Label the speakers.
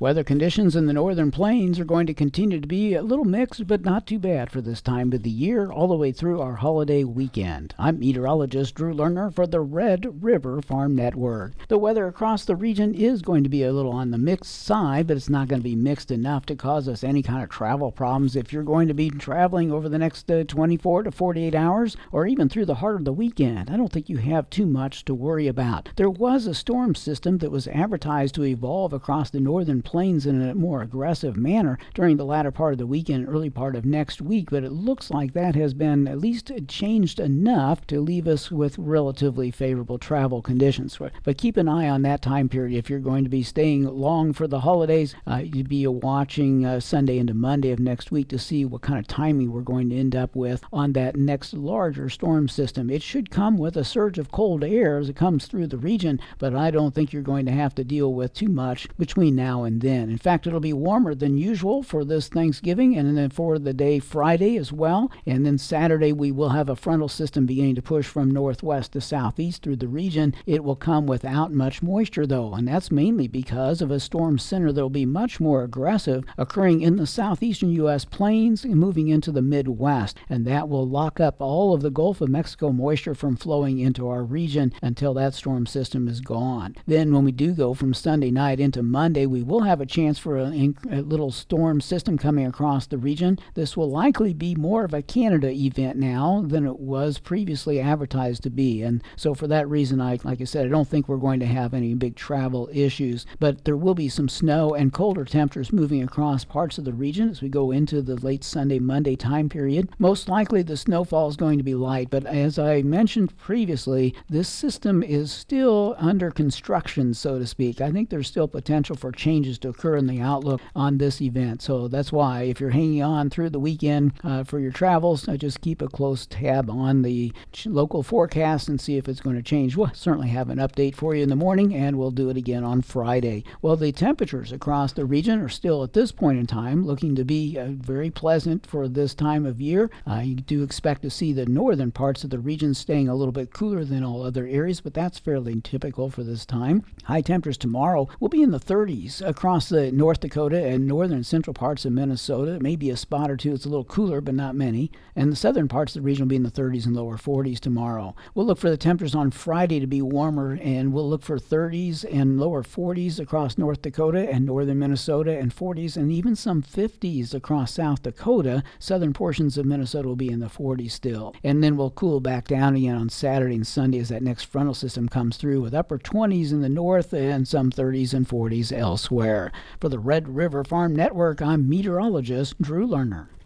Speaker 1: Weather conditions in the northern plains are going to continue to be a little mixed, but not too bad for this time of the year, all the way through our holiday weekend. I'm meteorologist Drew Lerner for the Red River Farm Network. The weather across the region is going to be a little on the mixed side, but it's not going to be mixed enough to cause us any kind of travel problems if you're going to be traveling over the next 24 to 48 hours or even through the heart of the weekend. I don't think you have too much to worry about. There was a storm system that was advertised to evolve across the northern plains in a more aggressive manner during the latter part of the weekend, early part of next week, but it looks like that has been at least changed enough to leave us with relatively favorable travel conditions. But keep an eye on that time period if you're going to be staying long for the holidays. You'd be watching Sunday into Monday of next week to see what kind of timing we're going to end up with on that next larger storm system. It should come with a surge of cold air as it comes through the region, but I don't think you're going to have to deal with too much between now and then. In fact, it'll be warmer than usual for this Thanksgiving and then for the day Friday as well. And then Saturday we will have a frontal system beginning to push from northwest to southeast through the region. It will come without much moisture though, and that's mainly because of a storm center that will be much more aggressive occurring in the southeastern U.S. plains and moving into the Midwest. And that will lock up all of the Gulf of Mexico moisture from flowing into our region until that storm system is gone. Then when we do go from Sunday night into Monday, we will have a chance for a little storm system coming across the region. This will likely be more of a Canada event now than it was previously advertised to be. And so for that reason, like I said, I don't think we're going to have any big travel issues, but there will be some snow and colder temperatures moving across parts of the region as we go into the late Sunday, Monday time period. Most likely the snowfall is going to be light, but as I mentioned previously, this system is still under construction, so to speak. I think there's still potential for changes to occur in the outlook on this event. So that's why if you're hanging on through the weekend for your travels, just keep a close tab on the local forecast and see if it's going to change. We'll certainly have an update for you in the morning, and we'll do it again on Friday. Well, the temperatures across the region are still at this point in time looking to be very pleasant for this time of year. You do expect to see the northern parts of the region staying a little bit cooler than all other areas, but that's fairly typical for this time. High temperatures tomorrow will be in the 30s across the North Dakota and northern central parts of Minnesota. Maybe a spot or two it's a little cooler, but not many. And the southern parts of the region will be in the 30s and lower 40s tomorrow. We'll look for the temperatures on Friday to be warmer, and we'll look for 30s and lower 40s across North Dakota and northern Minnesota, and 40s and even some 50s across South Dakota. Southern portions of Minnesota will be in the 40s still. And then we'll cool back down again on Saturday and Sunday as that next frontal system comes through with upper 20s in the north and some 30s and 40s elsewhere. For the Red River Farm Network, I'm meteorologist Drew Lerner.